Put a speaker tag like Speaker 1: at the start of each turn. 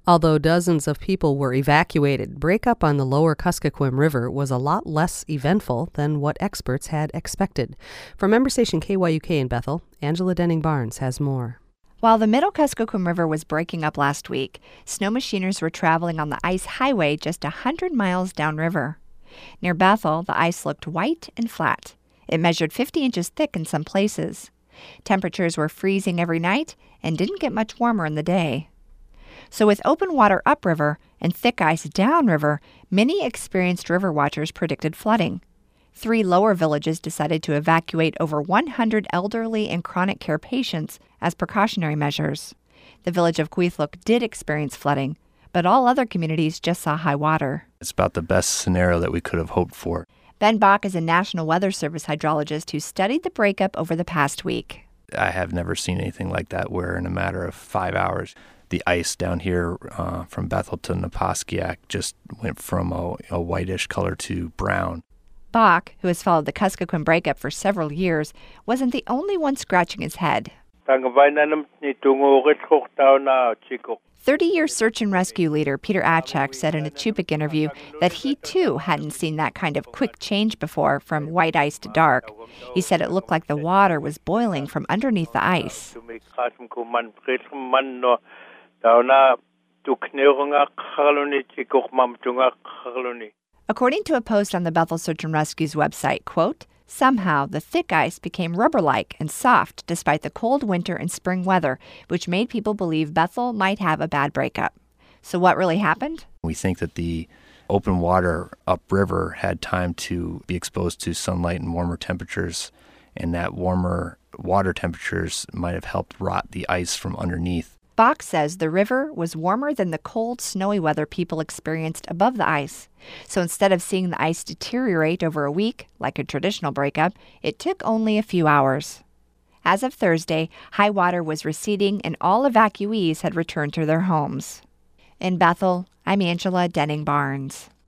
Speaker 1: Although dozens of people were evacuated, breakup on the lower Kuskokwim River was a lot less eventful than what experts had expected. From member station KYUK in Bethel, Angela Denning-Barnes has more.
Speaker 2: While the middle Kuskokwim River was breaking up last week, snow machiners were traveling on the ice highway just 100 miles downriver. Near Bethel, the ice looked white and flat. It measured 50 inches thick in some places. Temperatures were freezing every night and didn't get much warmer in the day. So with open water upriver and thick ice downriver, many experienced river watchers predicted flooding. 3 lower villages decided to evacuate over 100 elderly and chronic care patients as precautionary measures. The village of Cuithluk did experience flooding, but all other communities just saw high water.
Speaker 3: It's about the best scenario that we could have hoped for.
Speaker 2: Ben Bach is a National Weather Service hydrologist who studied the breakup over the past week.
Speaker 3: I have never seen anything like that where in a matter of 5 hours, the ice down here from Bethel to Napaskiak just went from a whitish color to brown.
Speaker 2: Bach, who has followed the Kuskokwim breakup for several years, wasn't the only one scratching his head. 30-year search and rescue leader Peter Achak said in a Chupik interview that he, too, hadn't seen that kind of quick change before from white ice to dark. He said it looked like the water was boiling from underneath the ice. According to a post on the Bethel Search and Rescue's website, quote, somehow the thick ice became rubber-like and soft despite the cold winter and spring weather, which made people believe Bethel might have a bad breakup. So what really happened?
Speaker 3: We think that the open water upriver had time to be exposed to sunlight and warmer temperatures, and that warmer water temperatures might have helped rot the ice from underneath.
Speaker 2: Bach says the river was warmer than the cold, snowy weather people experienced above the ice. So instead of seeing the ice deteriorate over a week, like a traditional breakup, it took only a few hours. As of Thursday, high water was receding and all evacuees had returned to their homes. In Bethel, I'm Angela Denning-Barnes.